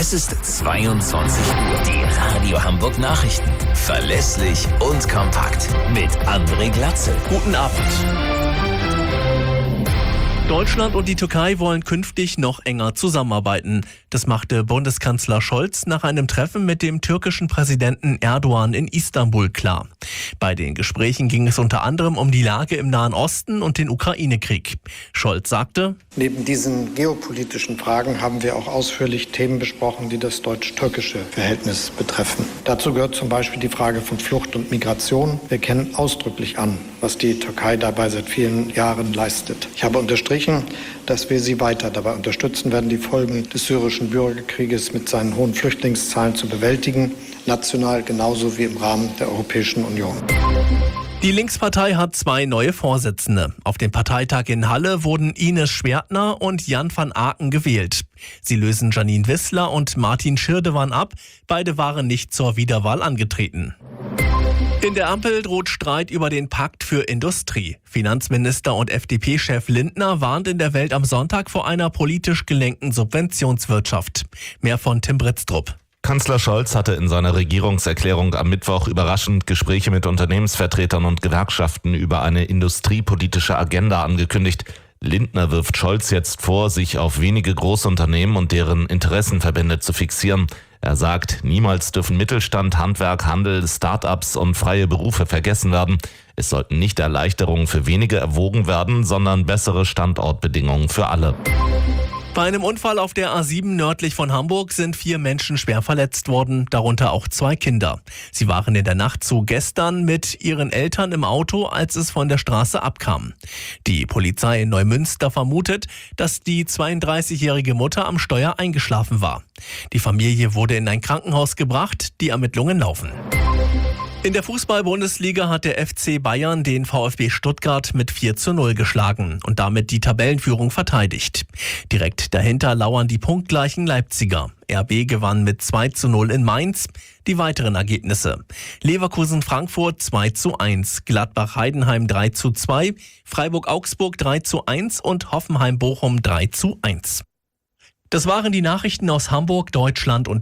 Es ist 22 Uhr. Die Radio Hamburg Nachrichten. Verlässlich und kompakt. Mit André Glatzel. Guten Abend. Deutschland und die Türkei wollen künftig noch enger zusammenarbeiten. Das machte Bundeskanzler Scholz nach einem Treffen mit dem türkischen Präsidenten Erdogan in Istanbul klar. Bei den Gesprächen ging es unter anderem um die Lage im Nahen Osten und den Ukraine-Krieg. Scholz sagte: Neben diesen geopolitischen Fragen haben wir auch ausführlich Themen besprochen, die das deutsch-türkische Verhältnis betreffen. Dazu gehört zum Beispiel die Frage von Flucht und Migration. Wir kennen ausdrücklich an, was die Türkei dabei seit vielen Jahren leistet. Ich habe unterstrichen, dass wir sie weiter dabei unterstützen werden, die Folgen des syrischen Bürgerkrieges mit seinen hohen Flüchtlingszahlen zu bewältigen, national genauso wie im Rahmen der Europäischen Union. Die Linkspartei hat 2 neue Vorsitzende. Auf dem Parteitag in Halle wurden Ines Schwertner und Jan van Aken gewählt. Sie lösen Janine Wissler und Martin Schirdewan ab. Beide waren nicht zur Wiederwahl angetreten. In der Ampel droht Streit über den Pakt für Industrie. Finanzminister und FDP-Chef Lindner warnt in der Welt am Sonntag vor einer politisch gelenkten Subventionswirtschaft. Mehr von Tim Britztrup. Kanzler Scholz hatte in seiner Regierungserklärung am Mittwoch überraschend Gespräche mit Unternehmensvertretern und Gewerkschaften über eine industriepolitische Agenda angekündigt. Lindner wirft Scholz jetzt vor, sich auf wenige Großunternehmen und deren Interessenverbände zu fixieren. Er sagt, niemals dürfen Mittelstand, Handwerk, Handel, Start-ups und freie Berufe vergessen werden. Es sollten nicht Erleichterungen für wenige erwogen werden, sondern bessere Standortbedingungen für alle. Bei einem Unfall auf der A7 nördlich von Hamburg sind 4 Menschen schwer verletzt worden, darunter auch 2 Kinder. Sie waren in der Nacht zu gestern mit ihren Eltern im Auto, als es von der Straße abkam. Die Polizei in Neumünster vermutet, dass die 32-jährige Mutter am Steuer eingeschlafen war. Die Familie wurde in ein Krankenhaus gebracht, die Ermittlungen laufen. In der Fußball-Bundesliga hat der FC Bayern den VfB Stuttgart mit 4:0 geschlagen und damit die Tabellenführung verteidigt. Direkt dahinter lauern die punktgleichen Leipziger. RB gewann mit 2:0 in Mainz. Die weiteren Ergebnisse: Leverkusen-Frankfurt 2:1, Gladbach-Heidenheim 3:2, Freiburg-Augsburg 3:1 und Hoffenheim-Bochum 3:1. Das waren die Nachrichten aus Hamburg, Deutschland und